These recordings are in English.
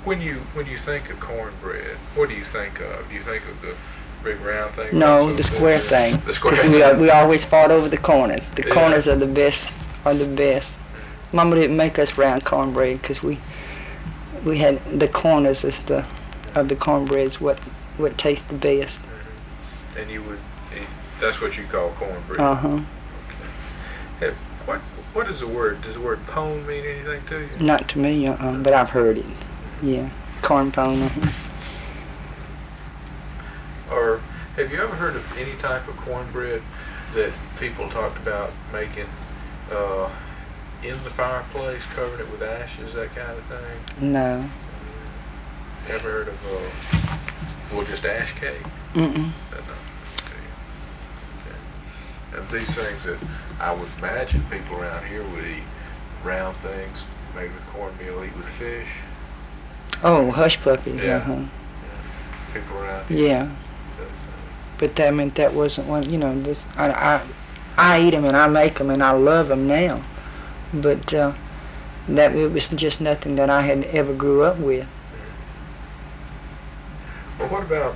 When you think of cornbread, what do you think of? Do you think of the big round thing? No, the square thing. The square. Because we always fought over the corners. The Yeah. corners are the best. Are the best. Mama didn't make us round cornbread because we had the corners as the of the cornbreads what tastes the best. And you would eat, that's what you call cornbread. Uh-huh. Hey, what is the word? Does the word pone mean anything to you? Not to me, but I've heard it. Yeah, corn pone. Or have you ever heard of any type of cornbread that people talked about making in the fireplace, covering it with ashes, that kind of thing? No. Ever heard of just ash cake? Mm-mm. No. Okay. And these things that I would imagine people around here would eat, round things made with cornmeal, eat with fish. Oh, hush puppies. Yeah. Uh-huh. Yeah. People around here. Yeah. But that meant that wasn't one. You know, this I eat them and I make them and I love them now. But that it was just nothing that I had ever grew up with. Well, what about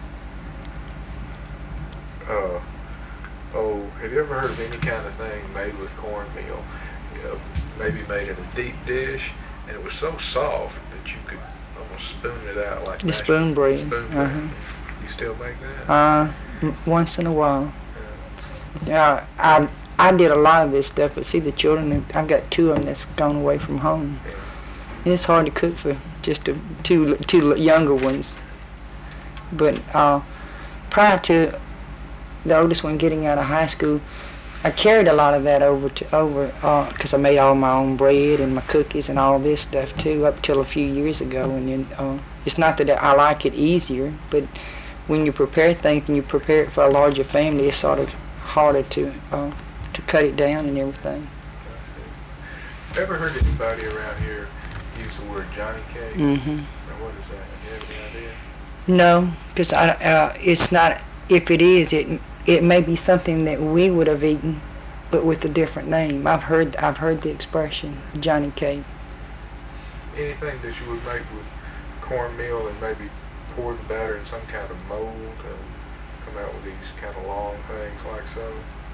have you ever heard of any kind of thing made with cornmeal? Maybe made in a deep dish, and it was so soft that you could almost spoon it out like The spoon bread. Spoon bread. Uh-huh. You still make that? Once in a while. Yeah, I did a lot of this stuff, but see the children, I've got two of them that's gone away from home. Yeah. And it's hard to cook for just two younger ones. But prior to the oldest one getting out of high school, I carried a lot of that over because I made all my own bread and my cookies and all this stuff too up till a few years ago. And then it's not that I like it easier, but when you prepare things and you prepare it for a larger family, it's sort of harder to cut it down and everything. Ever heard anybody around here use the word Johnny cake? Mm-hmm. Now what is that? Do you have any idea? No, because it's not. If it is, it may be something that we would have eaten, but with a different name. I've heard the expression Johnny cake. Anything that you would make with cornmeal and maybe pour the batter in some kind of mold and come out with these kind of long things like so?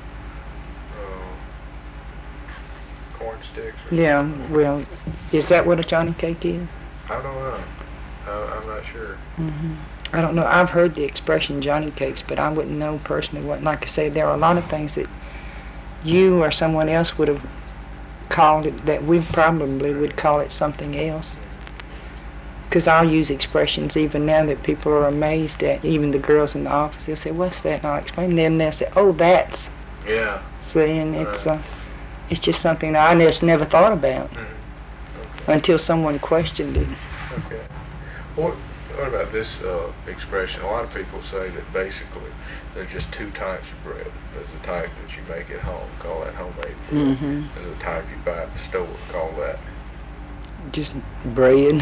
Corn sticks? Yeah, well, is that what a Johnny cake is? I don't know. I'm not sure. Mm-hmm. I don't know. I've heard the expression Johnny cakes, but I wouldn't know personally what. Like I say, there are a lot of things that you or someone else would have called it that we probably would call it something else. Because I'll use expressions even now that people are amazed at. Even the girls in the office, they'll say, "What's that?" And I'll explain. And then they'll say, "Oh, that's." Yeah. See, and it's just something that I just never thought about until someone questioned it. Okay. What about this expression? A lot of people say that basically there's just two types of bread. There's the type that you make at home, call that homemade bread. Mm-hmm. There's the type you buy at the store, call that just bread.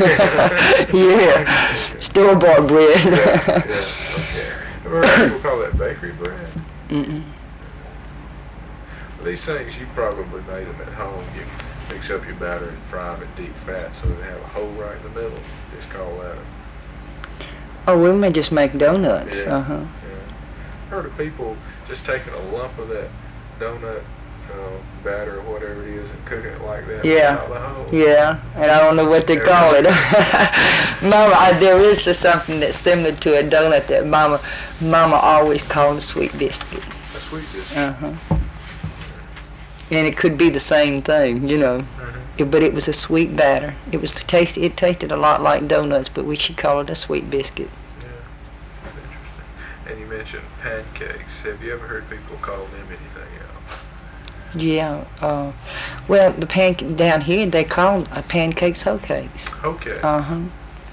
Yeah, store-bought bread. yeah, okay. Ever heard people call that bakery bread? Mm-mm. Well, these things, you probably made them at home. You mix up your batter and fry them in deep fat so they have a hole right in the middle. Just call that Oh, we may just make donuts. Yeah. Uh-huh. Yeah. Heard of people just taking a lump of that donut batter or whatever it is and cooking it like that without the hole. Yeah, and I don't know what they call it. Mama, there is something that's similar to a donut that Mama always called a sweet biscuit. A sweet biscuit. Uh-huh. And it could be the same thing, you know. Mm-hmm. But it was a sweet batter. It tasted a lot like donuts, but we should call it a sweet biscuit. Yeah, that's interesting. And you mentioned pancakes. Have you ever heard people call them anything else? Yeah. Well, the down here they call pancakes hoe cakes. Okay. Uh-huh.